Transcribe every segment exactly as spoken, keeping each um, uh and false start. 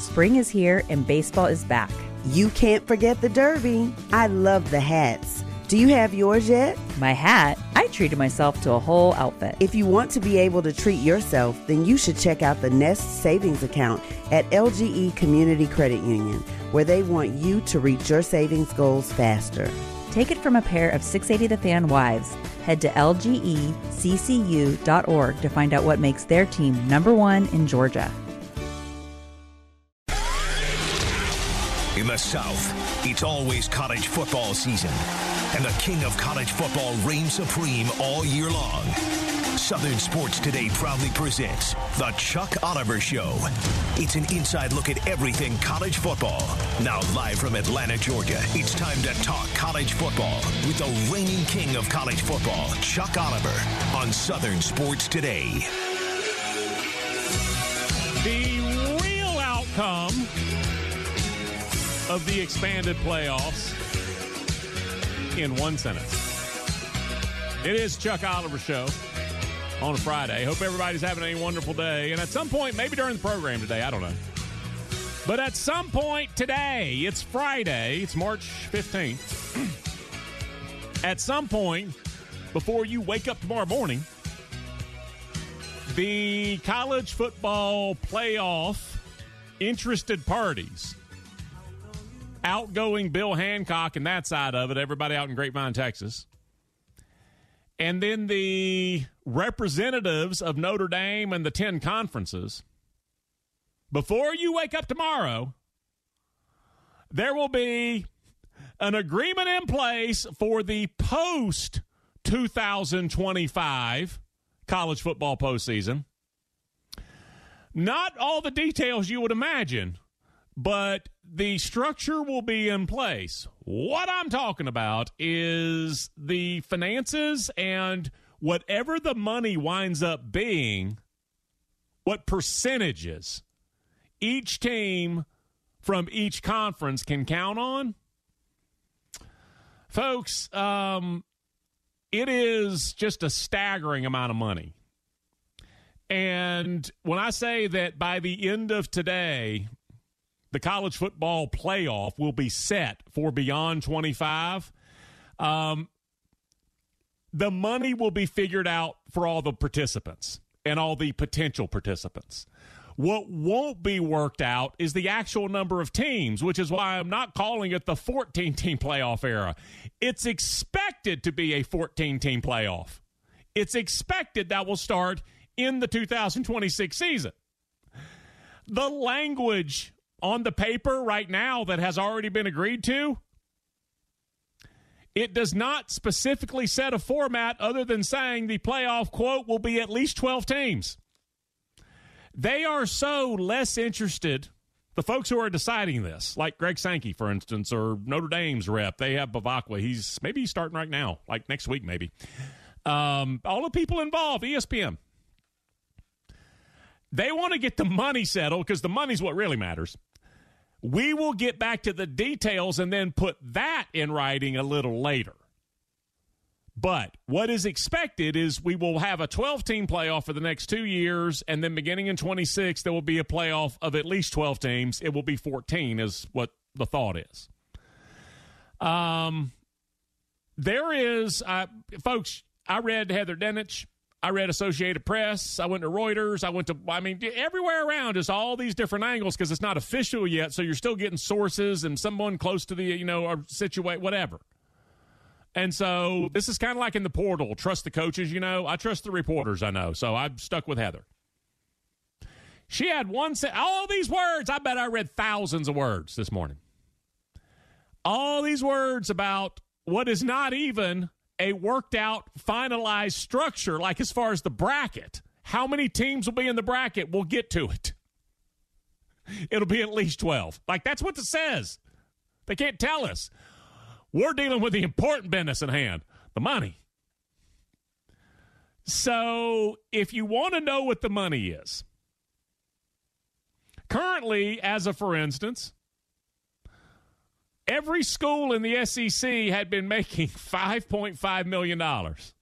Spring is here and baseball is back. You can't forget the Derby. I love the hats. Do you have yours yet? My hat? I treated myself to a whole outfit. If you want to be able to treat yourself, then you should check out the Nest Savings Account at L G E Community Credit Union, where they want you to reach your savings goals faster. Take it from a pair of six eighty The Fan wives. Head to L G E C C U dot org to find out what makes their team number one in Georgia. In the South, it's always college football season, and the king of college football reigns supreme all year long. Southern Sports Today proudly presents The Chuck Oliver Show. It's an inside look at everything college football. Now live from Atlanta, Georgia, it's time to talk college football with the reigning king of college football, Chuck Oliver, on Southern Sports Today. The real outcome of the expanded playoffs in one sentence. It is Chuck Oliver Show on a Friday. Hope everybody's having a wonderful day. And at some point, maybe during the program today, I don't know. But at some point today, it's Friday, it's March fifteenth. At some point, before you wake up tomorrow morning, the college football playoff interested parties, outgoing Bill Hancock and that side of it, everybody out in Grapevine, Texas, and then the representatives of Notre Dame and the ten conferences, before you wake up tomorrow, there will be an agreement in place for the post twenty twenty-five college football postseason. Not all the details you would imagine, but the structure will be in place. What I'm talking about is the finances and whatever the money winds up being, what percentages each team from each conference can count on. Folks, um, it is just a staggering amount of money. And when I say that by the end of today, the college football playoff will be set for beyond twenty-five, um, the money will be figured out for all the participants and all the potential participants. What won't be worked out is the actual number of teams, which is why I'm not calling it the fourteen-team playoff era. It's expected to be a fourteen-team playoff. It's expected that will start in the two thousand twenty-six season. The language on the paper right now that has already been agreed to, it does not specifically set a format other than saying the playoff, quote, will be at least twelve teams. They are so less interested, the folks who are deciding this, like Greg Sankey, for instance, or Notre Dame's rep. They have Bavacqua. He's maybe he's starting right now, like next week maybe. Um, all the people involved, E S P N. They want to get the money settled because the money's what really matters. We will get back to the details and then put that in writing a little later. But what is expected is we will have a twelve-team playoff for the next two years, and then beginning in twenty-six, there will be a playoff of at least twelve teams. It will be fourteen is what the thought is. Um, there is, uh, folks, I read Heather Dinich. I read Associated Press. I went to Reuters. I went to, I mean, everywhere around is all these different angles because it's not official yet, so you're still getting sources and someone close to the, you know, or situate, whatever. And so this is kind of like in the portal. Trust the coaches, you know. I trust the reporters, I know. So I'm stuck with Heather. She had one, se- all these words. I bet I read thousands of words this morning. All these words about what is not even a worked out, finalized structure, like as far as the bracket. How many teams will be in the bracket? We'll get to it. It'll be at least twelve. Like, that's what it says. They can't tell us. We're dealing with the important business at hand, the money. So if you want to know what the money is, currently, as of for instance, every school in the S E C had been making five point five million dollars.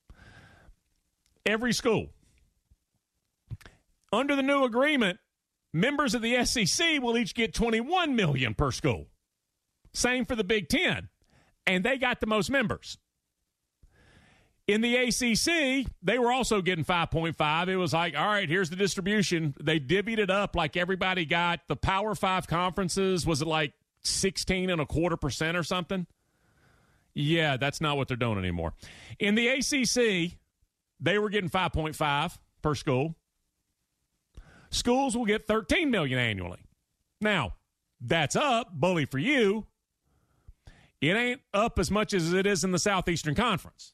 Every school. Under the new agreement, members of the S E C will each get twenty-one million dollars per school. Same for the Big Ten. And they got the most members. In the A C C, they were also getting five point five. It was like, all right, here's the distribution. They divvied it up like everybody got the Power Five conferences. Was it like sixteen and a quarter percent or something? Yeah, that's not what they're doing anymore. In the A C C, they were getting five point five per school. Schools will get thirteen million dollars annually. Now, that's up, bully for you. It ain't up as much as it is in the Southeastern Conference.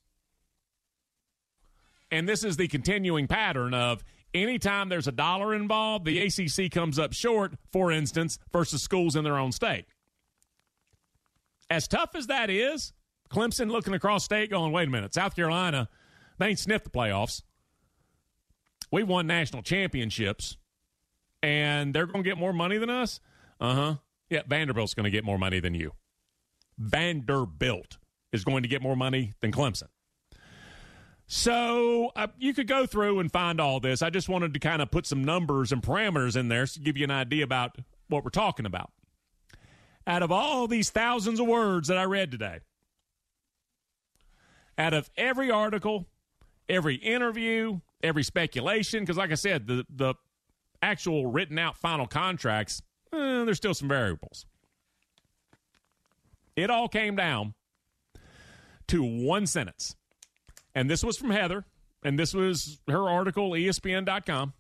And this is the continuing pattern of anytime there's a dollar involved, the A C C comes up short, for instance, versus schools in their own state. As tough as that is, Clemson looking across state going, wait a minute, South Carolina, they ain't sniffed the playoffs. We won national championships, and they're going to get more money than us? Uh-huh. Yeah, Vanderbilt's going to get more money than you. Vanderbilt is going to get more money than Clemson. So uh, you could go through and find all this. I just wanted to kind of put some numbers and parameters in there to give you an idea about what we're talking about. Out of all these thousands of words that I read today, out of every article, every interview, every speculation, because like I said, the, the actual written out final contracts, eh, there's still some variables. It all came down to one sentence. And this was from Heather, and this was her article, E S P N dot com.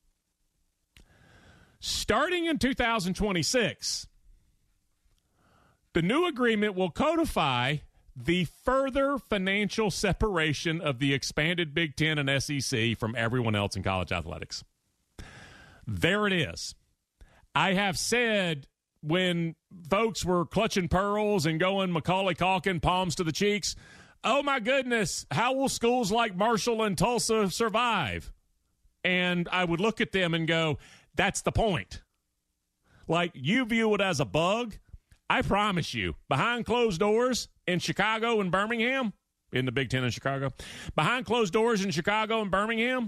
Starting in two thousand twenty-six, the new agreement will codify the further financial separation of the expanded Big Ten and S E C from everyone else in college athletics. There it is. I have said when folks were clutching pearls and going Macaulay Culkin, palms to the cheeks, oh, my goodness, how will schools like Marshall and Tulsa survive? And I would look at them and go, that's the point. Like, you view it as a bug. I promise you, behind closed doors in Chicago and Birmingham, in the Big Ten in Chicago, behind closed doors in Chicago and Birmingham,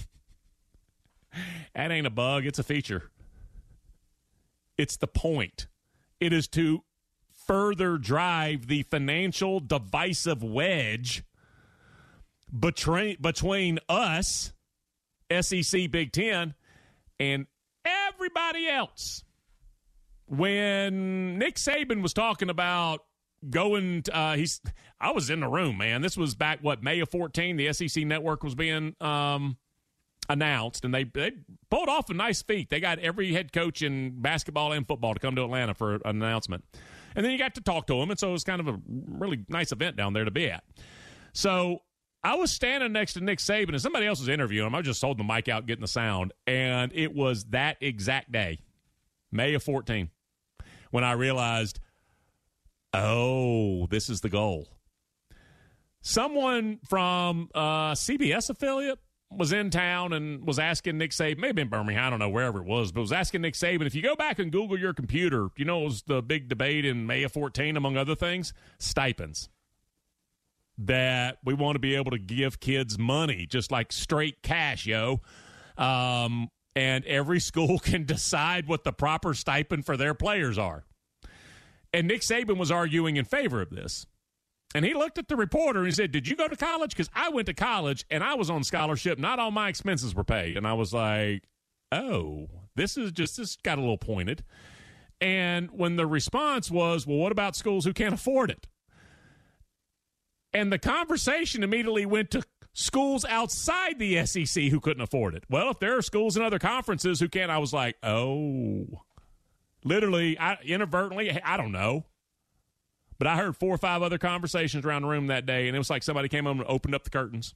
that ain't a bug, it's a feature. It's the point. It is to further drive the financial divisive wedge between, between us, S E C, Big Ten, and everybody else. When Nick Saban was talking about going, uh, he's, I was in the room, man. This was back, what, May of fourteen, the S E C network was being um, announced, and they, they pulled off a nice feat. They got every head coach in basketball and football to come to Atlanta for an announcement. And then you got to talk to him, and so it was kind of a really nice event down there to be at. So I was standing next to Nick Saban, and somebody else was interviewing him. I was just holding the mic out, getting the sound, and it was that exact day, May of fourteen, when I realized, oh, this is the goal. Someone from a C B S affiliate was in town and was asking Nick Saban, maybe in Birmingham, I don't know, wherever it was, but was asking Nick Saban, if you go back and Google your computer, you know, it was the big debate in May of fourteen, among other things, stipends. That we want to be able to give kids money, just like straight cash, yo. Um, and every school can decide what the proper stipend for their players are. And Nick Saban was arguing in favor of this. And he looked at the reporter and he said, did you go to college? Because I went to college and I was on scholarship. Not all my expenses were paid. And I was like, oh, this is just, this got a little pointed. And when the response was, well, what about schools who can't afford it? And the conversation immediately went to schools outside the S E C who couldn't afford it. Well, if there are schools in other conferences who can't, I was like, oh, literally, I, inadvertently, I don't know. But I heard four or five other conversations around the room that day, and it was like somebody came home and opened up the curtains.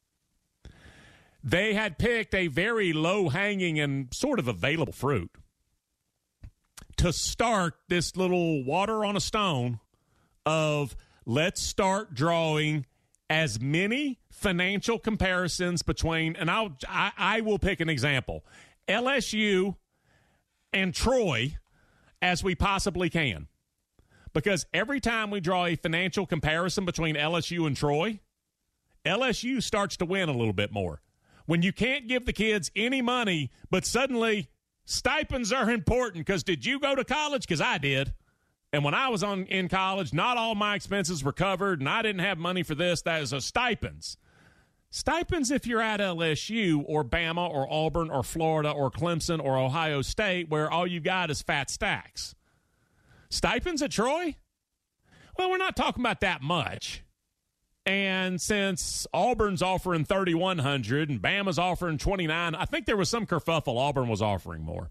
They had picked a very low-hanging and sort of available fruit to start this little water on a stone of let's start drawing as many financial comparisons between, and I'll, I, I will pick an example, L S U and Troy as we possibly can. Because every time we draw a financial comparison between L S U and Troy, L S U starts to win a little bit more. When you can't give the kids any money, but suddenly Stipends are important because did you go to college? Because I did. And when I was on in college, not all my expenses were covered, and I didn't have money for this. That is a stipends. Stipends if you're at L S U or Bama or Auburn or Florida or Clemson or Ohio State where all you got is fat stacks. Stipends at Troy? Well, we're not talking about that much. And since Auburn's offering thirty-one hundred dollars and Bama's offering twenty-nine dollars, I think there was some kerfuffle. Auburn was offering more.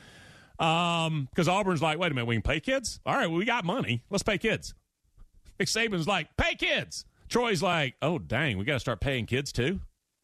Um, because Auburn's like, wait a minute, we can pay kids? All right, well, we got money. Let's pay kids. Nick Saban's like, pay kids. Troy's like, oh, dang, we got to start paying kids too?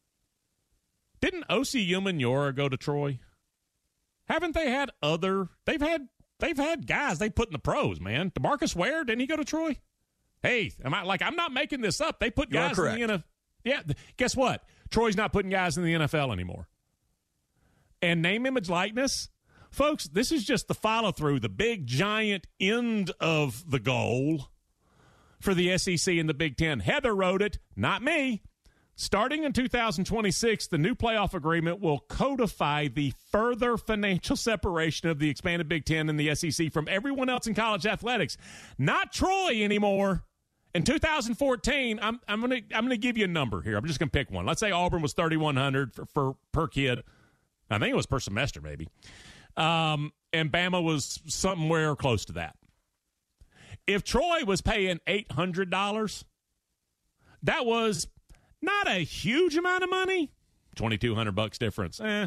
Didn't O C Umenyiora go to Troy? Haven't they had other – they've had they've had guys they put in the pros, man. DeMarcus Ware, didn't he go to Troy? Hey, am I like I'm not making this up. They put guys in the N F L. Yeah, guess what? Troy's not putting guys in the N F L anymore. And name, image, likeness, folks, this is just the follow-through, the big, giant end of the goal for the S E C and the Big Ten. Heather wrote it, not me. Starting in two thousand twenty-six, the new playoff agreement will codify the further financial separation of the expanded Big Ten and the S E C from everyone else in college athletics. Not Troy anymore. In two thousand fourteen, I'm I'm gonna I'm gonna give you a number here. I'm just gonna pick one. Let's say Auburn was thirty-one hundred for, for per kid. I think it was per semester, maybe. Um, and Bama was somewhere close to that. If Troy was paying eight hundred dollars, that was not a huge amount of money. twenty-two hundred bucks difference. Eh.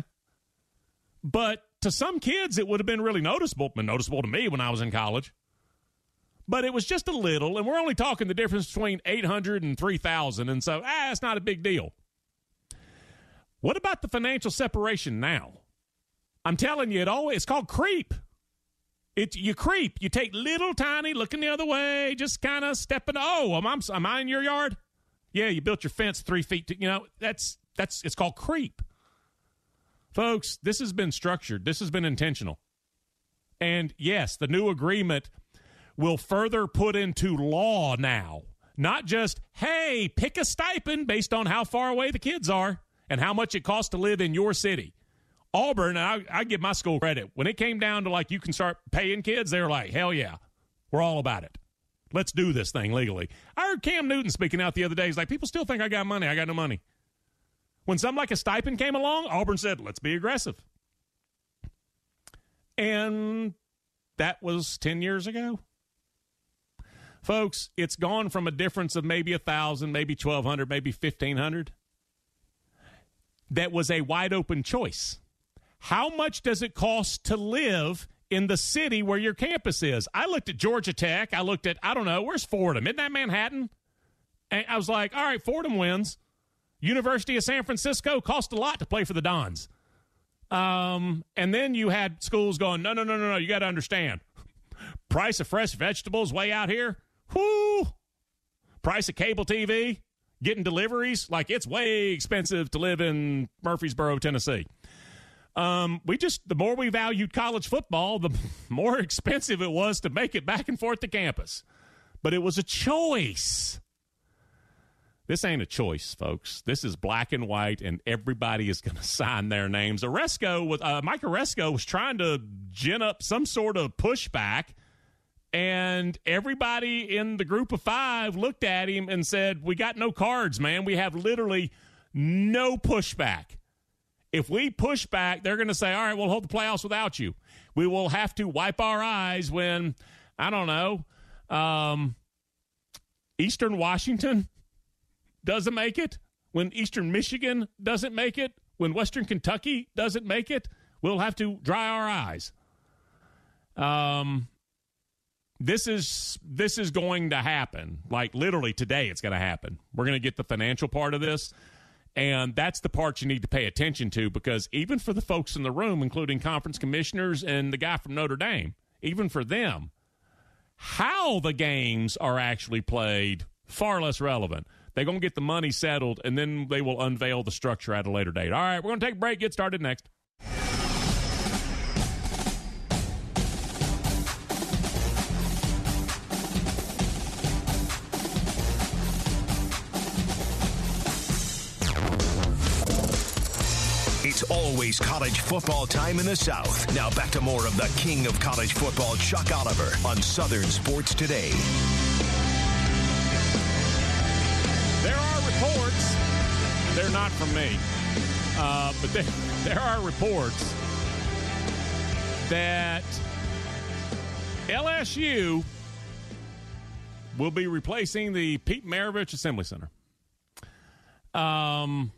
But to some kids, it would have been really noticeable. Been noticeable to me when I was in college. But it was just a little, and we're only talking the difference between eight hundred and three thousand, and so, ah, it's not a big deal. What about the financial separation now? I'm telling you, it always, it's called creep. It, you creep. You take little tiny, looking the other way, just kind of stepping, oh, am I, am I in your yard? Yeah, you built your fence three feet, to, you know, that's, that's, it's called creep. Folks, this has been structured. This has been intentional. And yes, the new agreement will further put into law now, not just, hey, pick a stipend based on how far away the kids are and how much it costs to live in your city. Auburn, I, I give my school credit. When it came down to, like, you can start paying kids, they were like, hell yeah, we're all about it. Let's do this thing legally. I heard Cam Newton speaking out the other day. He's like, people still think I got money. I got no money. When something like a stipend came along, Auburn said, let's be aggressive. And that was ten years ago. Folks, it's gone from a difference of maybe one thousand, maybe twelve hundred, maybe fifteen hundred. That was a wide open choice. How much does it cost to live in the city where your campus is? I looked at Georgia Tech. I looked at, I don't know, where's Fordham? Isn't that Manhattan? And I was like, all right, Fordham wins. University of San Francisco cost a lot to play for the Dons. Um, and then you had schools going, no, no, no, no, no, you got to understand. Price of fresh vegetables way out here. Whoo! Price of cable T V, getting deliveries, like it's way expensive to live in Murfreesboro, Tennessee. Um, we just, the more we valued college football, the more expensive it was to make it back and forth to campus. But it was a choice. This ain't a choice, folks. This is black and white, and everybody is going to sign their names. Oresco, was, uh, Mike Oresco was trying to gin up some sort of pushback, and everybody in the group of five looked at him and said, we got no cards, man. We have literally no pushback. If we push back, they're going to say, all right, we'll hold the playoffs without you. We will have to wipe our eyes when, I don't know, um, Eastern Washington doesn't make it, when Eastern Michigan doesn't make it, when Western Kentucky doesn't make it. We'll have to dry our eyes. Um, this is this is going to happen. Like, literally today it's going to happen. We're going to get the financial part of this. And that's the part you need to pay attention to, because even for the folks in the room, including conference commissioners and the guy from Notre Dame, even for them, how the games are actually played, far less relevant. They're going to get the money settled, and then they will unveil the structure at a later date. All right, we're going to take a break. Get started next. It's Always college football time in the South. Now back to more of the king of college football, Chuck Oliver, on Southern Sports Today. There are reports, they're not from me, uh, but there, there are reports that L S U will be replacing the Pete Maravich Assembly Center. Um,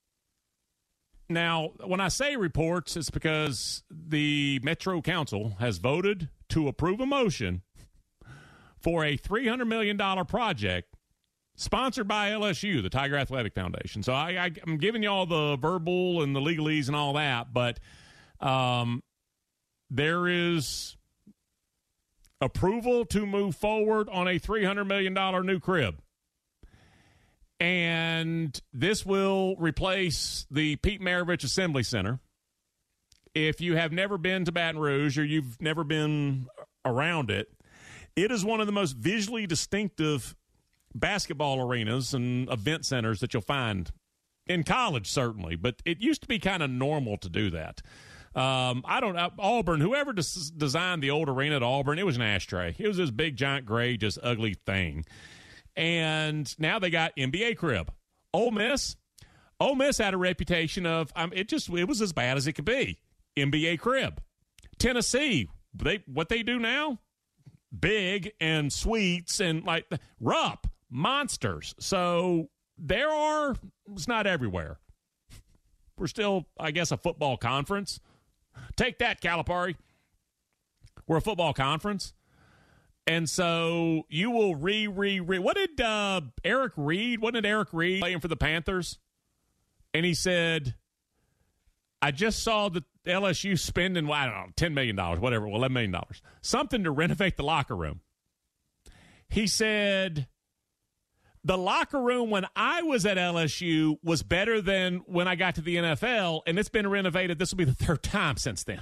now, when I say reports, it's because the Metro Council has voted to approve a motion for a three hundred million dollars project sponsored by L S U, the Tiger Athletic Foundation. So I, I, I'm giving you all the verbal and the legalese and all that, but um, there is approval to move forward on a three hundred million dollars new crib. And this will replace the Pete Maravich Assembly Center. If you have never been to Baton Rouge or you've never been around it, it is one of the most visually distinctive basketball arenas and event centers that you'll find in college, certainly. But it used to be kind of normal to do that. Um, I don't know. Auburn, whoever des- designed the old arena at Auburn, it was an ashtray. It was this big, giant, gray, just ugly thing. And now they got N B A crib. Ole Miss, Ole Miss had a reputation of um, it just it was as bad as it could be. N B A crib. Tennessee, they what they do now, big and suites and like Rupp monsters. So there are. It's not everywhere. We're still, I guess, a football conference. Take that, Calipari. We're a football conference. And so you will re, re, re. What did uh, Eric Reed, wasn't it Eric Reed playing for the Panthers? And he said, I just saw the L S U spending, well, I don't know, ten million dollars, whatever, eleven million dollars, something to renovate the locker room. He said, the locker room when I was at L S U was better than when I got to the N F L, and it's been renovated. This will be the third time since then.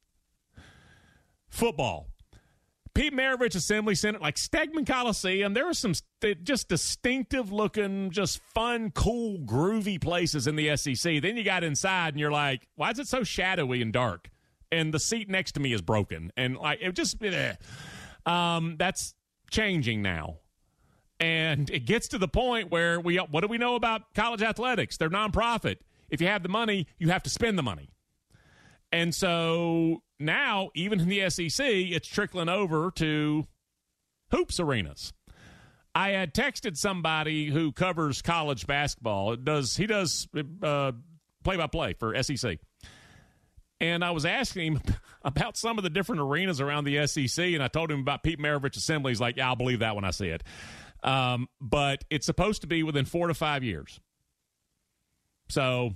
Football. Pete Maravich Assembly Center, like Stegman Coliseum, there are some st- just distinctive-looking, just fun, cool, groovy places in the S E C. Then you got inside, and you're like, why is it so shadowy and dark? And the seat next to me is broken. And like it just, eh. um, that's changing now. And it gets to the point where we, what do we know about college athletics? They're nonprofit. If you have the money, you have to spend the money. And so now, even in the S E C, it's trickling over to hoops arenas. I had texted somebody who covers college basketball. It does he does uh, play-by-play for S E C. And I was asking him about some of the different arenas around the S E C, and I told him about Pete Maravich Assembly. He's like, yeah, I'll believe that when I see it. Um, but it's supposed to be within four to five years. So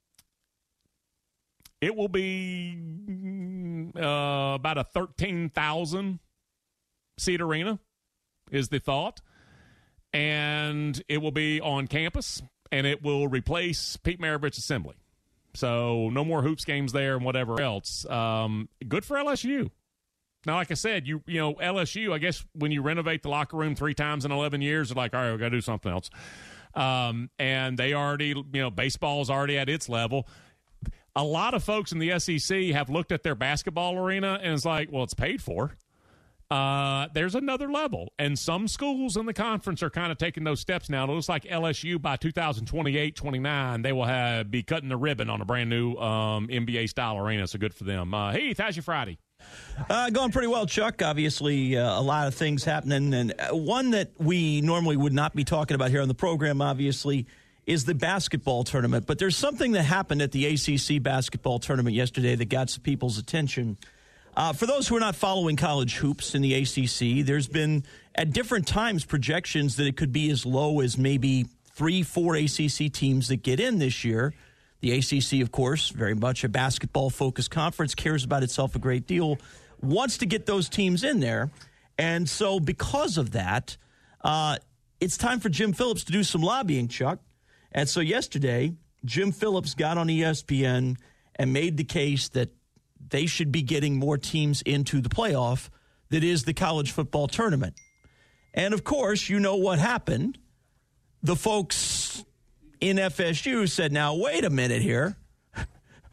it will be uh, about a thirteen thousand seat arena is the thought. And it will be on campus, and it will replace Pete Maravich Assembly. So no more hoops games there and whatever else. Um, good for L S U. Now, like I said, you you know, L S U, I guess when you renovate the locker room three times in eleven years, they're like, all right, we've got to do something else. Um, and they already, you know, baseball's already at its level. A lot of folks in the S E C have looked at their basketball arena and it's like, well, it's paid for. Uh, there's another level. And some schools in the conference are kind of taking those steps now. It looks like L S U by two thousand twenty-eight, twenty-nine, they will have be cutting the ribbon on a brand new um, N B A-style arena, so good for them. Uh, Heath, how's your Friday? Uh, going pretty well, Chuck. Obviously, uh, a lot of things happening. And one that we normally would not be talking about here on the program, obviously, is the basketball tournament. But there's something that happened at the A C C basketball tournament yesterday that got some people's attention. Uh, for those who are not following college hoops in the A C C, there's been at different times projections that it could be as low as maybe three, four A C C teams that get in this year. The A C C, of course, very much a basketball-focused conference, cares about itself a great deal, wants to get those teams in there. And so because of that, uh, it's time for Jim Phillips to do some lobbying, Chuck. And so yesterday, Jim Phillips got on E S P N and made the case that they should be getting more teams into the playoff that is the college football tournament. And, of course, you know what happened. The folks in F S U said, now, wait a minute here.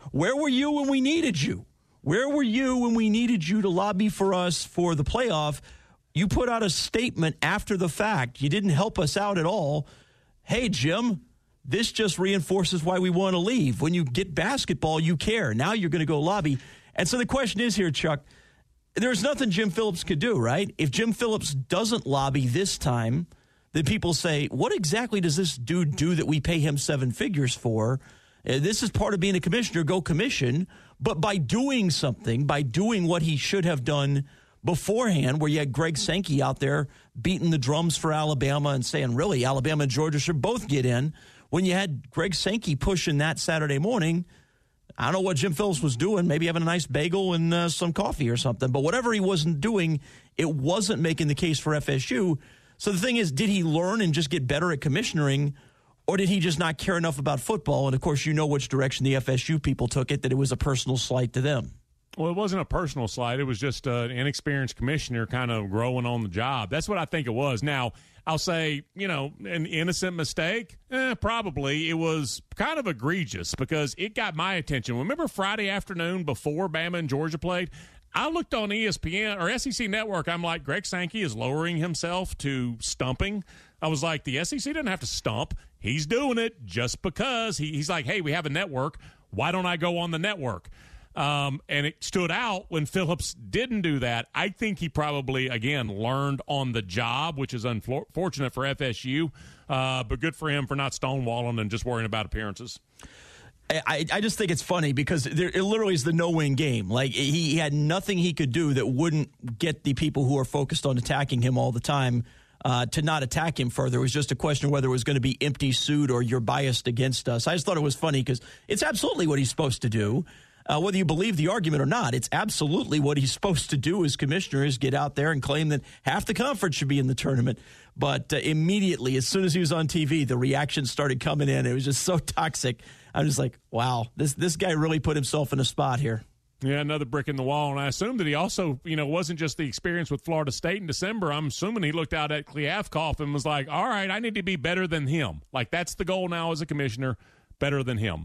Where were you when we needed you? Where were you when we needed you to lobby for us for the playoff? You put out a statement after the fact. You didn't help us out at all. Hey, Jim, this just reinforces why we want to leave. When you get basketball, you care. Now you're going to go lobby. And so the question is here, Chuck, there's nothing Jim Phillips could do, right? If Jim Phillips doesn't lobby this time, then people say, what exactly does this dude do that we pay him seven figures for? Uh, this is part of being a commissioner, go commission. But by doing something, by doing what he should have done beforehand, where you had Greg Sankey out there beating the drums for Alabama and saying, really, Alabama and Georgia should both get in. When you had Greg Sankey pushing that Saturday morning, I don't know what Jim Phillips was doing, maybe having a nice bagel and uh, some coffee or something. But whatever he wasn't doing, it wasn't making the case for F S U. So the thing is, did he learn and just get better at commissioning, or did he just not care enough about football? And, of course, you know which direction the F S U people took it, that it was a personal slight to them. Well, it wasn't a personal slight. It was just uh, an inexperienced commissioner kind of growing on the job. That's what I think it was. Now, I'll say, you know, an innocent mistake? Eh, probably. It was kind of egregious because it got my attention. Remember Friday afternoon before Bama and Georgia played? I looked on E S P N or S E C Network. I'm like, Greg Sankey is lowering himself to stumping. I was like, the S E C doesn't have to stump. He's doing it just because. He, he's like, hey, we have a network. Why don't I go on the network? Um, and it stood out when Phillips didn't do that. I think he probably, again, learned on the job, which is unfortunate for F S U, uh, but good for him for not stonewalling and just worrying about appearances. I, I just think it's funny because there, it literally is the no-win game. Like, he, he had nothing he could do that wouldn't get the people who are focused on attacking him all the time uh, to not attack him further. It was just a question of whether it was going to be empty suit or you're biased against us. I just thought it was funny because it's absolutely what he's supposed to do. Uh, whether you believe the argument or not, it's absolutely what he's supposed to do as commissioner, is get out there and claim that half the conference should be in the tournament. But uh, immediately, as soon as he was on T V, the reactions started coming in. It was just so toxic. I'm just like, wow, this this guy really put himself in a spot here. Yeah, another brick in the wall. And I assume that he also, you know, wasn't just the experience with Florida State in December. I'm assuming he looked out at Kliavkoff and was like, all right, I need to be better than him. Like, that's the goal now as a commissioner, better than him.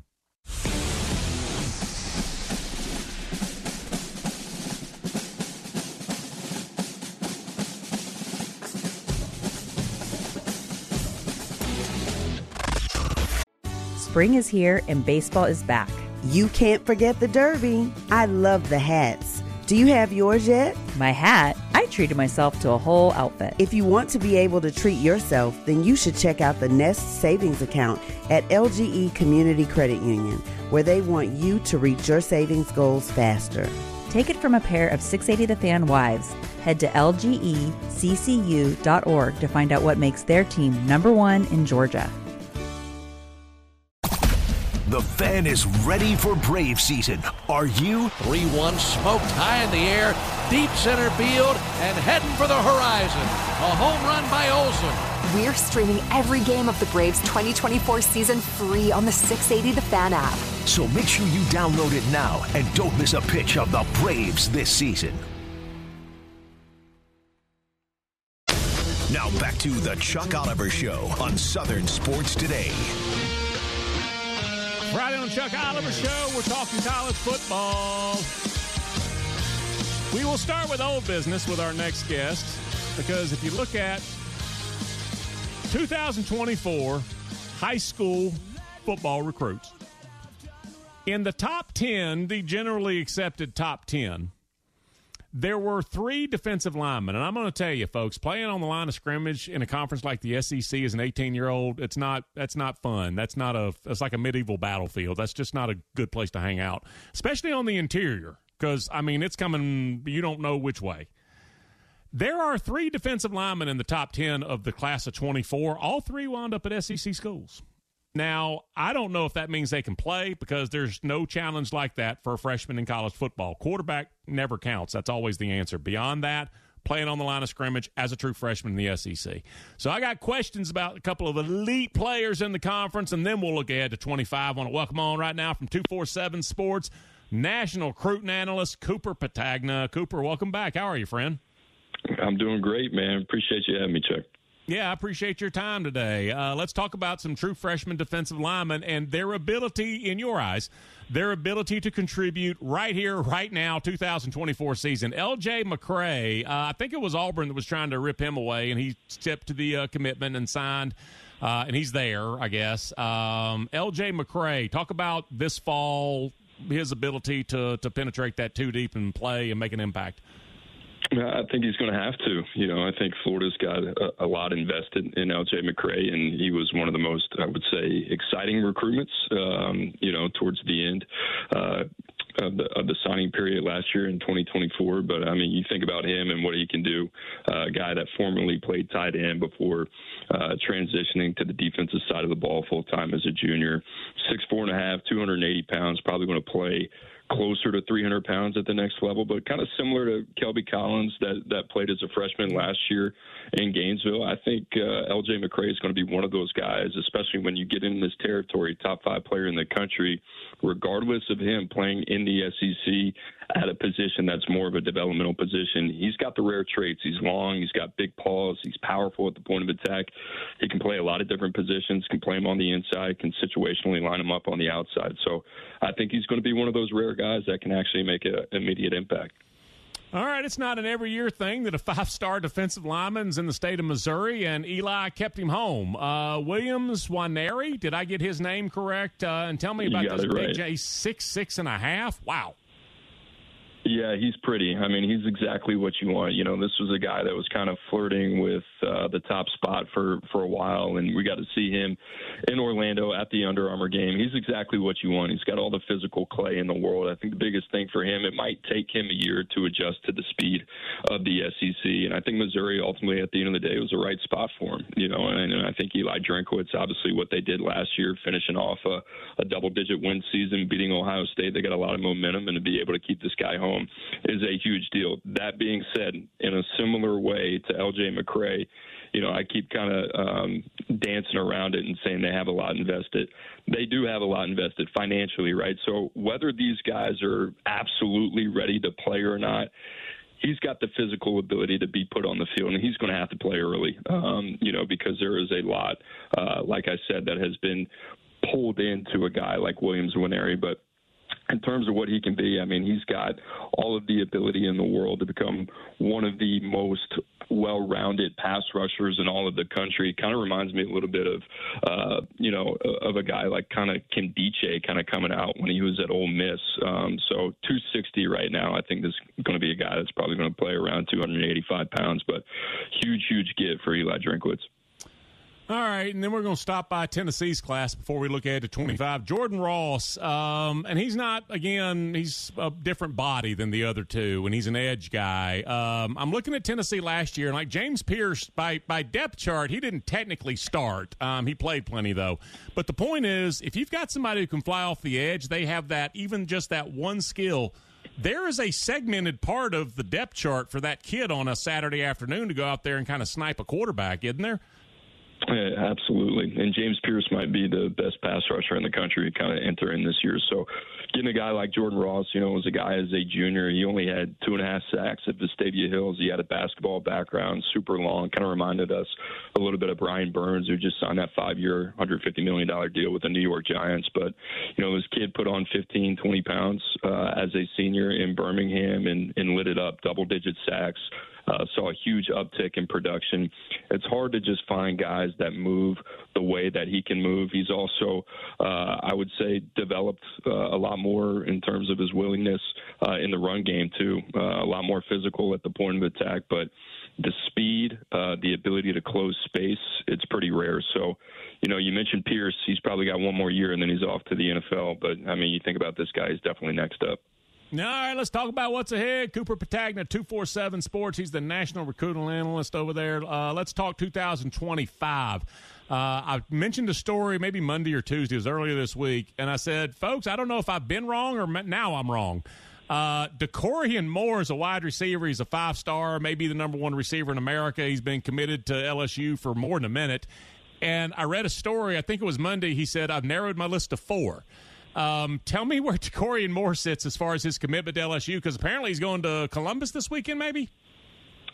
Spring is here and baseball is back. You can't forget the Derby. I love the hats. Do you have yours yet? My hat? I treated myself to a whole outfit. If you want to be able to treat yourself, then you should check out the Nest Savings Account at L G E Community Credit Union, where they want you to reach your savings goals faster. Take it from a pair of six eighty The Fan wives. Head to L G E C C U dot org to find out what makes their team number one in Georgia. The Fan is ready for Brave season. Are you? three one smoked high in the air, deep center field, and heading for the horizon. A home run by Olsen. We're streaming every game of the Braves twenty twenty-four season free on the six eighty The Fan app. So make sure you download it now and don't miss a pitch of the Braves this season. Now back to the Chuck Oliver Show on Southern Sports Today. Friday on Chuck Oliver Show, we're talking college football. We will start with old business with our next guest, because if you look at two thousand twenty-four high school football recruits, in the top ten, the generally accepted top ten, there were three defensive linemen. And I'm going to tell you, folks, playing on the line of scrimmage in a conference like the S E C as an eighteen-year-old, it's not that's not fun. That's not a it's like a medieval battlefield. That's just not a good place to hang out, especially on the interior, because, I mean, it's coming, you don't know which way. There are three defensive linemen in the top ten of the class of twenty-four. All three wound up at S E C schools. Now, I don't know if that means they can play, because there's no challenge like that for a freshman in college football. Quarterback never counts. That's always the answer. Beyond that, playing on the line of scrimmage as a true freshman in the S E C. So I got questions about a couple of elite players in the conference, and then we'll look ahead to twenty-five. I want to welcome on right now from two forty-seven Sports, national recruiting analyst Cooper Patagna. Cooper, welcome back. How are you, friend? I'm doing great, man. Appreciate you having me, Chuck. Yeah, I appreciate your time today. Uh, let's talk about some true freshman defensive linemen and their ability, in your eyes, their ability to contribute right here, right now, two thousand twenty-four season. L J McCray, uh, I think it was Auburn that was trying to rip him away, and he stepped to the uh, commitment and signed, uh, and he's there, I guess. Um, L J McCray, talk about this fall, his ability to, to penetrate that two deep and play and make an impact. I think he's going to have to. You know, I think Florida's got a, a lot invested in L J McCray, and he was one of the most, I would say, exciting recruitments, um, you know, towards the end uh, of, the, of the signing period last year in twenty twenty-four. But, I mean, you think about him and what he can do, uh, a guy that formerly played tight end before uh, transitioning to the defensive side of the ball full-time as a junior, six foot four and a half, two hundred eighty pounds, probably going to play closer to three hundred pounds at the next level, but kind of similar to Kelby Collins that, that played as a freshman last year in Gainesville. I think uh, L J McCray is going to be one of those guys, especially when you get in this territory, top five player in the country, regardless of him playing in the S E C at a position that's more of a developmental position. He's got the rare traits. He's long. He's got big paws. He's powerful at the point of attack. He can play a lot of different positions, can play him on the inside, can situationally line him up on the outside. So I think he's going to be one of those rare guys that can actually make an immediate impact. All right, it's not an every year thing that a five-star defensive lineman's in the state of Missouri, and Eli kept him home. Uh, Williams Nwaneri, did I get his name correct? Uh, and tell me about this big right. J, six, six and a half. Wow. Yeah, he's pretty. I mean, he's exactly what you want. You know, this was a guy that was kind of flirting with uh, the top spot for, for a while, and we got to see him in Orlando at the Under Armour game. He's exactly what you want. He's got all the physical clay in the world. I think the biggest thing for him, it might take him a year to adjust to the speed of the S E C, and I think Missouri ultimately at the end of the day was the right spot for him. You know, and, and I think Eli Drinkwitz, obviously what they did last year, finishing off a, a double-digit win season, beating Ohio State, they got a lot of momentum, and to be able to keep this guy home is a huge deal. That being said, in a similar way to L J McCray, you know, I keep kind of um, dancing around it and saying they have a lot invested. They do have a lot invested financially, right? So whether these guys are absolutely ready to play or not, he's got the physical ability to be put on the field, and he's going to have to play early, um, you know, because there is a lot, uh, like I said, that has been pulled into a guy like Williams Nwaneri. But in terms of what he can be, I mean, he's got all of the ability in the world to become one of the most well-rounded pass rushers in all of the country. Kind of reminds me a little bit of, uh, you know, of a guy like kind of Kim Diche kind of coming out when he was at Ole Miss. Um, so two sixty right now, I think this is going to be a guy that's probably going to play around two hundred eighty-five pounds, but huge, huge get for Eli Drinkwitz. All right, and then we're going to stop by Tennessee's class before we look ahead to twenty-five. Jordan Ross, um, and he's not, again, he's a different body than the other two, and he's an edge guy. Um, I'm looking at Tennessee last year, and like James Pierce, by, by depth chart, he didn't technically start. Um, he played plenty, though. But the point is, if you've got somebody who can fly off the edge, they have that, even just that one skill. There is a segmented part of the depth chart for that kid on a Saturday afternoon to go out there and kind of snipe a quarterback, isn't there? Yeah, absolutely. And James Pierce might be the best pass rusher in the country kind of entering this year. So getting a guy like Jordan Ross, you know, was a guy as a junior. He only had two and a half sacks at Vestavia Hills. He had a basketball background, super long, kind of reminded us a little bit of Brian Burns, who just signed that five-year, one hundred fifty million dollars deal with the New York Giants. But, you know, this kid put on fifteen, twenty pounds uh, as a senior in Birmingham and, and lit it up, double-digit sacks. Uh, saw a huge uptick in production. It's hard to just find guys that move the way that he can move. He's also, uh, I would say, developed uh, a lot more in terms of his willingness uh, in the run game, too. Uh, a lot more physical at the point of attack, but the speed, uh, the ability to close space, it's pretty rare. So, you know, you mentioned Pierce. He's probably got one more year, and then he's off to the N F L. But, I mean, you think about this guy, he's definitely next up. All right, let's talk about what's ahead. Cooper Patagna, two forty-seven Sports. He's the national recruiting analyst over there. Uh, let's talk two thousand twenty-five. Uh, I mentioned a story maybe Monday or Tuesday. It was earlier this week. And I said, folks, I don't know if I've been wrong or now I'm wrong. Uh, DeCorian Moore is a wide receiver. He's a five-star, maybe the number one receiver in America. He's been committed to L S U for more than a minute. And I read a story, I think it was Monday. He said, I've narrowed my list to four. Um, tell me where DeCorian Moore sits as far as his commitment to L S U, because apparently he's going to Columbus this weekend, maybe?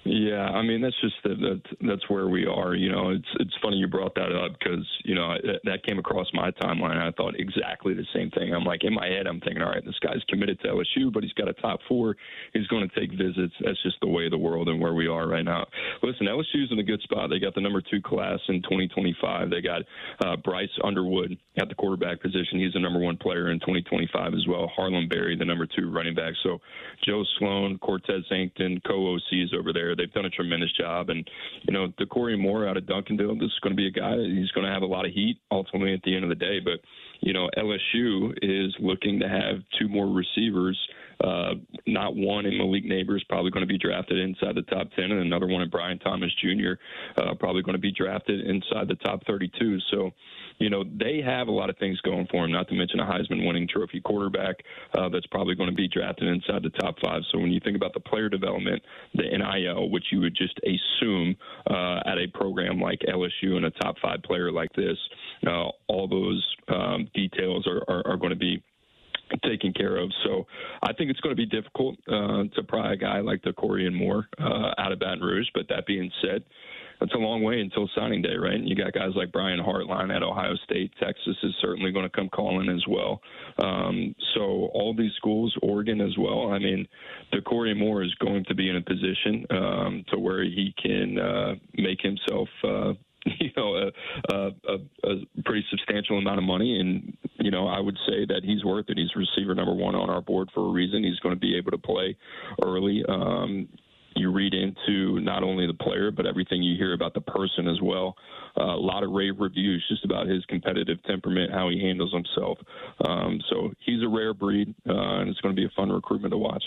Yeah, I mean that's just that, that that's where we are. You know, it's it's funny you brought that up because you know that came across my timeline. And I thought exactly the same thing. I'm like in my head, I'm thinking, all right, this guy's committed to L S U, but he's got a top four. He's going to take visits. That's just the way of the world and where we are right now. Listen, L S U's in a good spot. They got the number two class in twenty twenty-five. They got uh, Bryce Underwood at the quarterback position. He's the number one player in twenty twenty-five as well. Harlem Berry, the number two running back. So Joe Sloan, Cortez Hankton, co-O Cs over there. They've done a tremendous job. And, you know, DeCorey Moore out of Duncanville, this is going to be a guy, he's going to have a lot of heat ultimately at the end of the day. But, you know, L S U is looking to have two more receivers. Uh, not one in Malik Neighbors, probably going to be drafted inside the top ten, and another one in Brian Thomas Junior, uh, probably going to be drafted inside the top thirty-two. So, you know, they have a lot of things going for them, not to mention a Heisman-winning trophy quarterback uh, that's probably going to be drafted inside the top five. So when you think about the player development, the N I L, which you would just assume uh, at a program like L S U and a top five player like this, uh, all those um, details are, are, are going to be taken care of. So I think it's going to be difficult uh, to pry a guy like DeCorey Moore uh, out of Baton Rouge. But that being said, it's a long way until signing day, right? And you got guys like Brian Hartline at Ohio State. Texas is certainly going to come calling as well. Um, so all these schools, Oregon as well. I mean, DeCorey Moore is going to be in a position um, to where he can uh, make himself uh, you know, a, a, a, a pretty substantial amount of money. And, you know, I would say that he's worth it. He's receiver number one on our board for a reason. He's going to be able to play early. Um, you read into not only the player, but everything you hear about the person as well. Uh, a lot of rave reviews just about his competitive temperament, how he handles himself. Um, so he's a rare breed, uh, and it's going to be a fun recruitment to watch.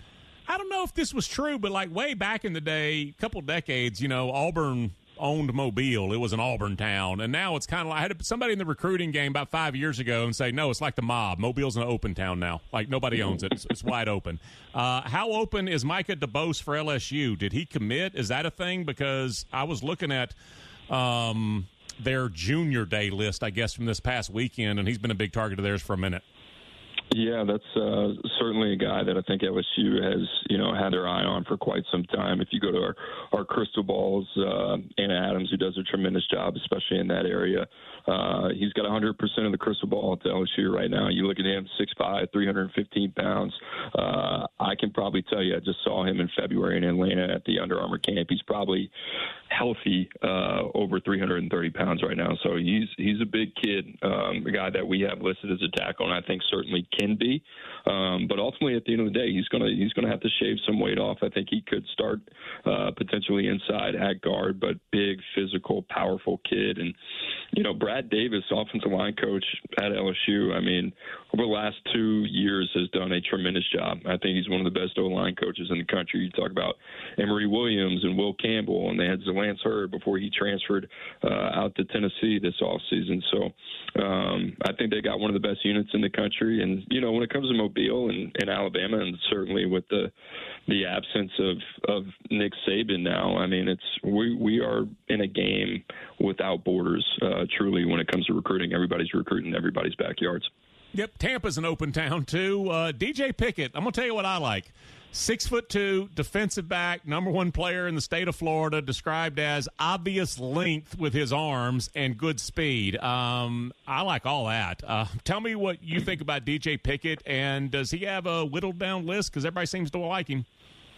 I don't know if this was true, but like way back in the day, a couple decades, you know, Auburn owned Mobile. It was an Auburn town. And now it's kind of like, I had somebody in the recruiting game about five years ago and say, no, it's like the mob. Mobile's an open town now. Like nobody owns it. It's, it's wide open. Uh, how open is Micah DeBose for L S U? Did he commit? Is that a thing? Because I was looking at um, their junior day list, I guess, from this past weekend, and he's been a big target of theirs for a minute. Yeah, that's uh, certainly a guy that I think L S U has, you know, had their eye on for quite some time. If you go to our, our crystal balls, uh, Anna Adams, who does a tremendous job, especially in that area, uh, he's got one hundred percent of the crystal ball at the L S U right now. You look at him, six five, three hundred fifteen pounds. Uh, I can probably tell you, I just saw him in February in Atlanta at the Under Armour camp. He's probably healthy, uh, over three hundred thirty pounds right now. So he's he's a big kid, um, a guy that we have listed as a tackle, and I think certainly can be. Um, but ultimately, at the end of the day, he's gonna he's gonna have to shave some weight off. I think he could start uh, potentially inside at guard, but big, physical, powerful kid. And you know, Brad Davis, offensive line coach at L S U, I mean, over the last two years has done a tremendous job. I think he's one of the best O-line coaches in the country. You talk about Emory Williams and Will Campbell, and they had Zalance Hurd before he transferred uh, out to Tennessee this offseason. So um, I think they got one of the best units in the country. And, you know, when it comes to Mobile and, and Alabama, and certainly with the the absence of, of Nick Saban now, I mean, it's we, we are in a game without borders, uh, truly, when it comes to recruiting. Everybody's recruiting everybody's backyards. Yep, Tampa's an open town, too. Uh, D J Pickett, I'm going to tell you what I like. Six foot two, defensive back, number one player in the state of Florida, described as obvious length with his arms and good speed. Um, I like all that. Uh, tell me what you think about D J Pickett, and does he have a whittled down list? Because everybody seems to like him.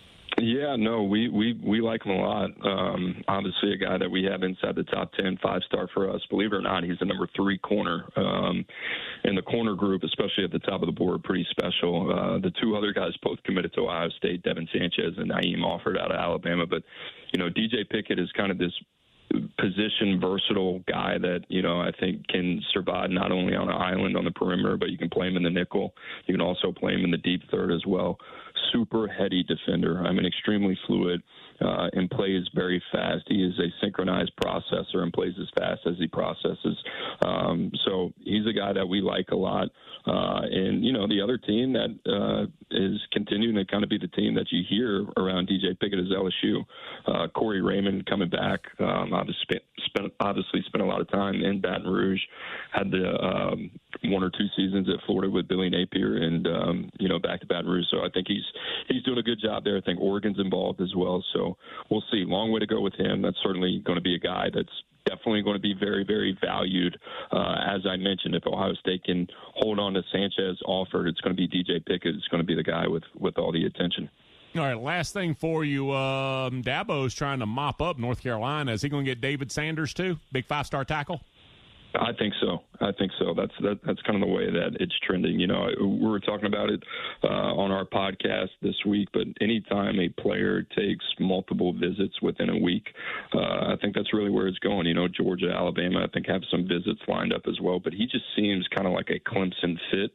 Yeah, no, we, we, we like him a lot. Um, obviously, a guy that we have inside the top ten, five-star for us. Believe it or not, he's the number three corner. Um, and the corner group, especially at the top of the board, pretty special. Uh, the two other guys both committed to Ohio State, Devin Sanchez and Naeem Offord out of Alabama. But, you know, D J Pickett is kind of this position versatile guy that, you know, I think can survive not only on an island on the perimeter, but you can play him in the nickel. You can also play him in the deep third as well. Super heady defender. I mean, extremely fluid uh, and plays very fast. He is a synchronized processor and plays as fast as he processes. Um, so he's a guy that we like a lot. Uh, and, you know, the other team that uh, is continuing to kind of be the team that you hear around D J Pickett is L S U. Uh, Corey Raymond coming back, um, obviously spent, spent obviously spent a lot of time in Baton Rouge, had the um, one or two seasons at Florida with Billy Napier, and um, you know back to Baton Rouge. So I think he's he's doing a good job there. I think Oregon's involved as well. So we'll see. Long way to go with him. That's certainly going to be a guy that's definitely going to be very, very valued. Uh, as I mentioned, if Ohio State can hold on to Sanchez offered, it's going to be D J Pickett. It's going to be the guy with, with all the attention. All right, last thing for you. Um, Dabo's trying to mop up North Carolina. Is he going to get David Sanders, too? Big five-star tackle? I think so. I think so. That's that, that's kind of the way that it's trending. You know, we were talking about it uh, on our podcast this week, but anytime a player takes multiple visits within a week, uh, I think that's really where it's going. You know, Georgia, Alabama, I think have some visits lined up as well, but he just seems kind of like a Clemson fit.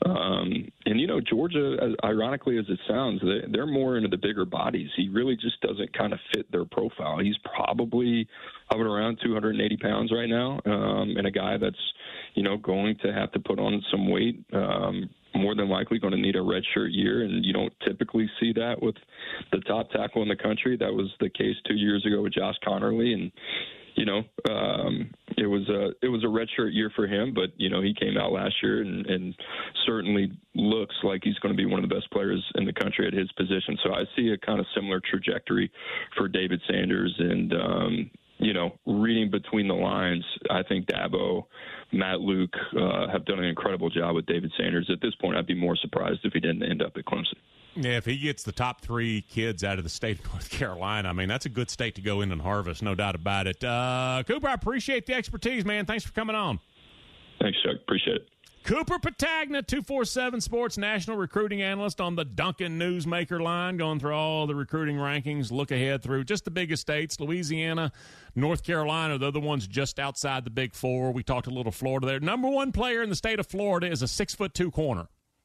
Um, and, you know, Georgia, as ironically as it sounds, they, they're more into the bigger bodies. He really just doesn't kind of fit their profile. He's probably hovering around two hundred eighty pounds right now, um, and a guy that's, you know, going to have to put on some weight, um, more than likely going to need a redshirt year, and you don't typically see that with the top tackle in the country. That was the case two years ago with Josh Connerly, and you know, um, it was a it was a redshirt year for him, but you know he came out last year and, and certainly looks like he's going to be one of the best players in the country at his position. So I see a kind of similar trajectory for David Sanders, and um, you know, reading between the lines, I think Dabo, Matt Luke uh, have done an incredible job with David Sanders. At this point, I'd be more surprised if he didn't end up at Clemson. Yeah, if he gets the top three kids out of the state of North Carolina, I mean, that's a good state to go in and harvest, no doubt about it. Uh, Cooper, I appreciate the expertise, man. Thanks for coming on. Thanks, Chuck. Appreciate it. Cooper Patagna, two forty-seven Sports national recruiting analyst on the Duncan Newsmaker line, going through all the recruiting rankings, look ahead through just the biggest states, Louisiana, North Carolina. They're the ones just outside the Big Four. We talked a little Florida there. Number one player in the state of Florida is a six foot two corner.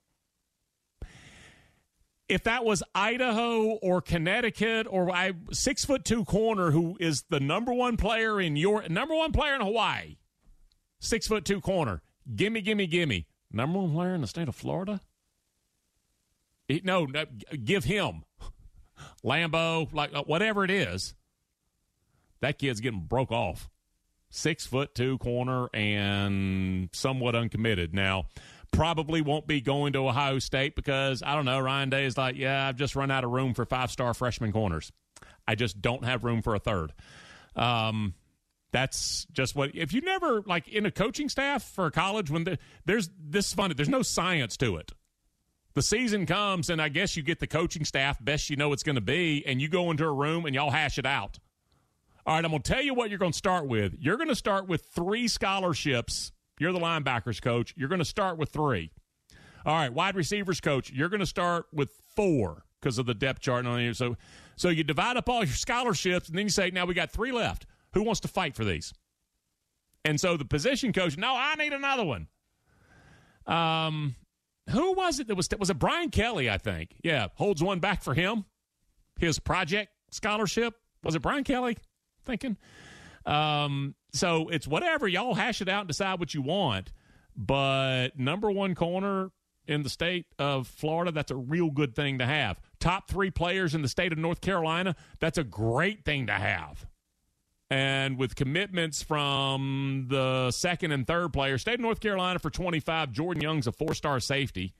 If that was Idaho or Connecticut or I six foot two corner who is the number one player in your number one player in Hawaii, six foot two corner. Gimme, gimme, gimme. Number one player in the state of Florida? He, no, no, give him. Lambeau, like whatever it is. That kid's getting broke off. Six foot two corner and somewhat uncommitted. Now, probably won't be going to Ohio State because, I don't know, Ryan Day is like, yeah, I've just run out of room for five-star freshman corners. I just don't have room for a third. Um That's just what, if you never, like in a coaching staff for a college, when the, there's this funny, there's no science to it. The season comes, and I guess you get the coaching staff, best you know it's going to be, and you go into a room and y'all hash it out. All right, I'm going to tell you what you're going to start with. You're going to start with three scholarships. You're the linebackers coach. You're going to start with three. All right, wide receivers coach. You're going to start with four because of the depth chart on here. So, so you divide up all your scholarships, and then you say, now we got three left. Who wants to fight for these? And so the position coach, no, I need another one. Um, who was it that was, was it Brian Kelly, I think? Yeah, holds one back for him. His project scholarship. Was it Brian Kelly? Thinking. Um, so it's whatever. Y'all hash it out and decide what you want. But number one corner in the state of Florida, that's a real good thing to have. Top three players in the state of North Carolina, that's a great thing to have. And with commitments from the second and third players, state of North Carolina for twenty-five, Jordan Young's a four-star safety.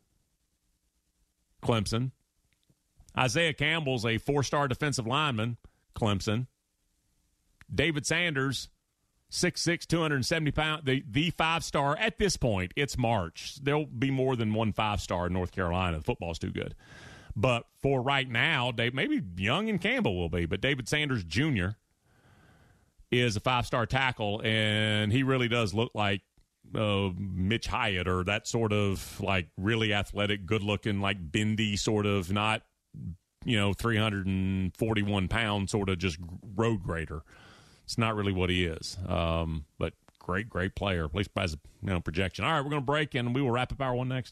Clemson. Isaiah Campbell's a four-star defensive lineman. Clemson. David Sanders, six six, two hundred seventy pounds, the, the five-star. At this point, it's March. There'll be more than one five-star in North Carolina. The football's too good. But for right now, Dave, maybe Young and Campbell will be, but David Sanders Junior is a five-star tackle, and he really does look like uh, Mitch Hyatt or that sort of like really athletic, good-looking, like bendy sort of, not, you know, three hundred forty-one pound sort of just road grader. It's not really what he is, um, but great, great player, at least by his you know, projection. All right, we're going to break, and we will wrap up hour one next.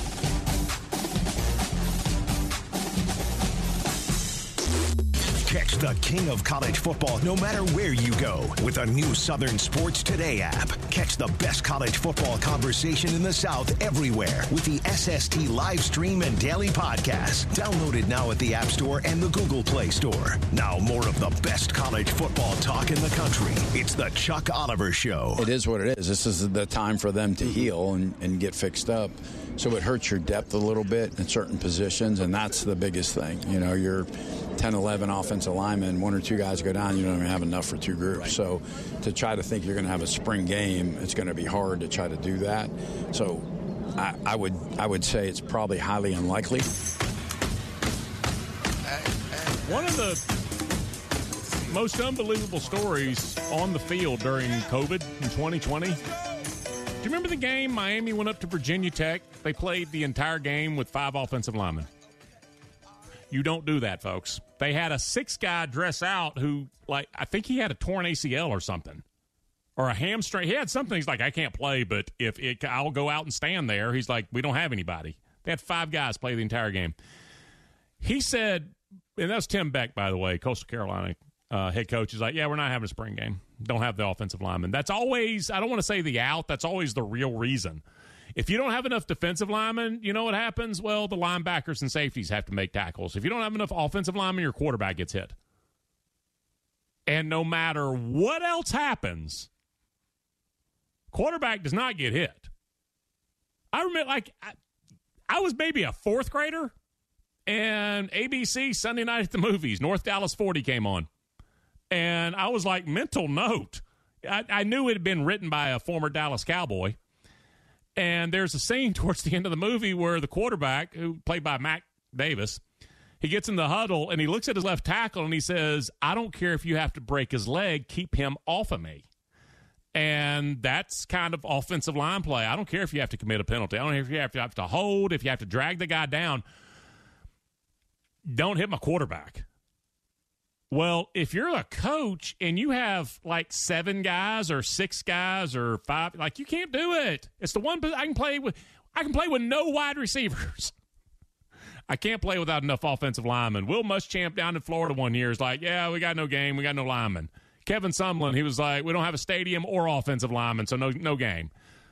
Catch is the king of college football no matter where you go with a new Southern Sports Today app. Catch the best college football conversation in the South everywhere with the S S T live stream and daily podcast. Downloaded now at the App Store and the Google Play Store. Now more of the best college football talk in the country. It's the Chuck Oliver Show. It is what it is. This is the time for them to heal and, and get fixed up. So it hurts your depth a little bit in certain positions, and that's the biggest thing. You know, you're ten, eleven offensive linemen, one or two guys go down, you don't even have enough for two groups. Right. So to try to think you're going to have a spring game, it's going to be hard to try to do that. So I, I would I would say it's probably highly unlikely. One of the most unbelievable stories on the field during COVID in twenty twenty. Do you remember the game Miami went up to Virginia Tech? They played the entire game with five offensive linemen. You don't do that, folks. They had a six-guy dress out who, like, I think he had a torn A C L or something. Or a hamstring. He had something. He's like, I can't play, but if it, I'll go out and stand there. He's like, we don't have anybody. They had five guys play the entire game. He said, and that's Tim Beck, by the way, Coastal Carolina uh, head coach. He's like, yeah, we're not having a spring game. Don't have the offensive linemen. That's always, I don't want to say the out. That's always the real reason. If you don't have enough defensive linemen, you know what happens? Well, the linebackers and safeties have to make tackles. If you don't have enough offensive linemen, your quarterback gets hit. And no matter what else happens, quarterback does not get hit. I remember, like, I, I was maybe a fourth grader, and A B C Sunday Night at the Movies, North Dallas forty came on. And I was like, mental note. I, I knew it had been written by a former Dallas Cowboy. And there's a scene towards the end of the movie where the quarterback, who played by Mac Davis, he gets in the huddle and he looks at his left tackle and he says, I don't care if you have to break his leg, keep him off of me. And that's kind of offensive line play. I don't care if you have to commit a penalty. I don't care if you have to, have to hold, if you have to drag the guy down. Don't hit my quarterback. Well, if you're a coach and you have like seven guys or six guys or five, like you can't do it. It's the one I can play with. I can play with no wide receivers. I can't play without enough offensive linemen. Will Muschamp down in Florida one year is like, yeah, we got no game. We got no linemen. Kevin Sumlin, he was like, we don't have a stadium or offensive linemen, so no, no game.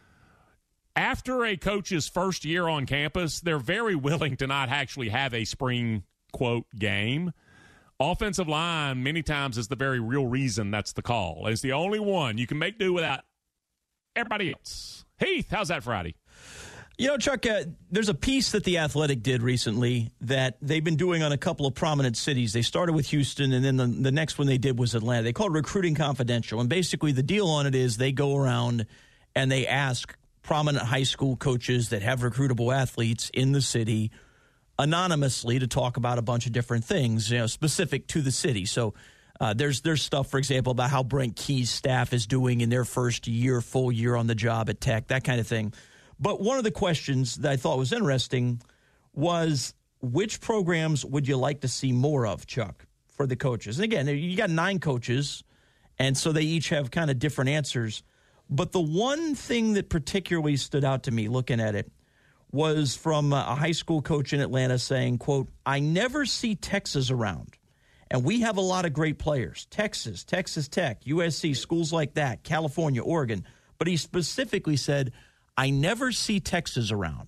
After a coach's first year on campus, they're very willing to not actually have a spring, quote, game. Offensive line, many times, is the very real reason that's the call. It's the only one you can make do without everybody else. Heath, how's that Friday? You know, Chuck, uh, there's a piece that The Athletic did recently that they've been doing on a couple of prominent cities. They started with Houston, and then the, the next one they did was Atlanta. They call it Recruiting Confidential. And basically the deal on it is they go around and they ask prominent high school coaches that have recruitable athletes in the city anonymously to talk about a bunch of different things, you know, specific to the city. So uh, there's there's stuff, for example, about how Brent Key's staff is doing in their first year, full year on the job at Tech, that kind of thing. But one of the questions that I thought was interesting was, which programs would you like to see more of, Chuck, for the coaches? And again, you got nine coaches, and so they each have kind of different answers. But the one thing that particularly stood out to me looking at it was from a high school coach in Atlanta saying, quote, I never see Texas around. And we have a lot of great players. Texas, Texas Tech, U S C, schools like that, California, Oregon. But he specifically said, I never see Texas around.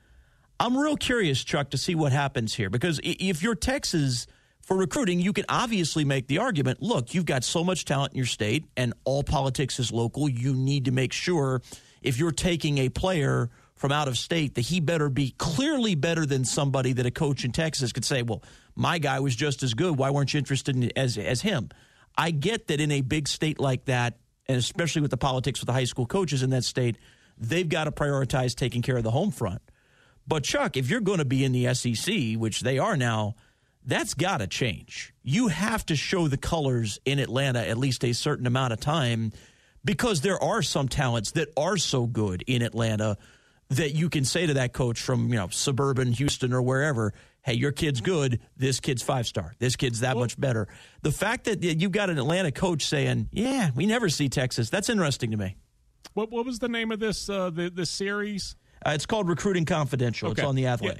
I'm real curious, Chuck, to see what happens here. Because if you're Texas for recruiting, you can obviously make the argument, look, you've got so much talent in your state and all politics is local. You need to make sure if you're taking a player from out of state that he better be clearly better than somebody that a coach in Texas could say, well, my guy was just as good. Why weren't you interested in as as him? I get that in a big state like that, and especially with the politics with the high school coaches in that state, they've got to prioritize taking care of the home front. But, Chuck, if you're going to be in the S E C, which they are now, that's got to change. You have to show the colors in Atlanta at least a certain amount of time, because there are some talents that are so good in Atlanta that you can say to that coach from, you know, suburban Houston or wherever, hey, your kid's good, this kid's five-star, this kid's that well, much better. The fact that you got an Atlanta coach saying, yeah, we never see Texas, that's interesting to me. What what was the name of this uh, the, this series? Uh, it's called Recruiting Confidential. Okay. It's on The Athletic.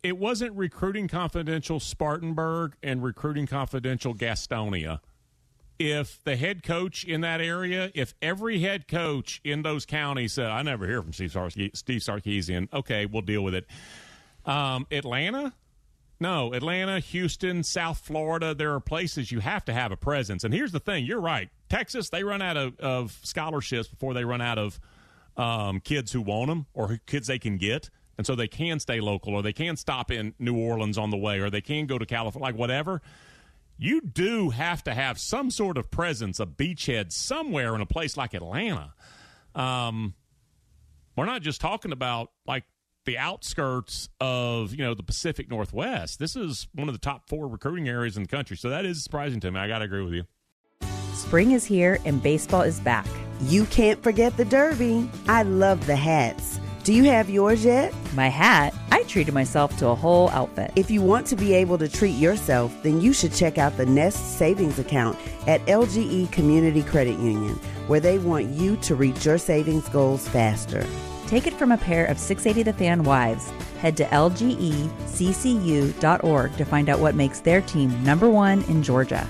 it wasn't Recruiting Confidential Spartanburg and Recruiting Confidential Gastonia. If the head coach in that area, if every head coach in those counties said, I never hear from Steve, Sar- Steve Sarkisian, okay, we'll deal with it. Um, Atlanta? No, Atlanta, Houston, South Florida, there are places you have to have a presence. And here's the thing, you're right. Texas, they run out of, of scholarships before they run out of um, kids who want them or kids they can get. And so they can stay local, or they can stop in New Orleans on the way, or they can go to California, like whatever. You do have to have some sort of presence, a beachhead somewhere in a place like Atlanta. Um, we're not just talking about like the outskirts of, you know, the Pacific Northwest. This is one of the top four recruiting areas in the country. So that is surprising to me. I got to agree with you. Spring is here and baseball is back. You can't forget the Derby. I love the hats. Do you have yours yet? My hat? I treated myself to a whole outfit. If you want to be able to treat yourself, then you should check out the Nest Savings Account at L G E Community Credit Union, where they want you to reach your savings goals faster. Take it from a pair of six eighty The Fan wives. Head to L G E C C U dot org to find out what makes their team number one in Georgia.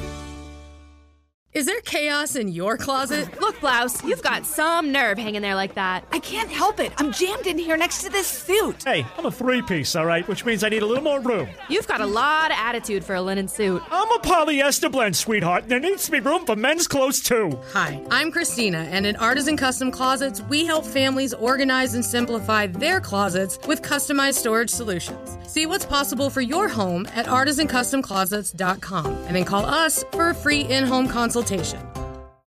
Is there chaos in your closet? Look, Blouse, you've got some nerve hanging there like that. I can't help it. I'm jammed in here next to this suit. Hey, I'm a three-piece, all right, which means I need a little more room. You've got a lot of attitude for a linen suit. I'm a polyester blend, sweetheart, and there needs to be room for men's clothes, too. Hi, I'm Christina, and at Artisan Custom Closets, we help families organize and simplify their closets with customized storage solutions. See what's possible for your home at artisan custom closets dot com, and then call us for a free in-home consultation.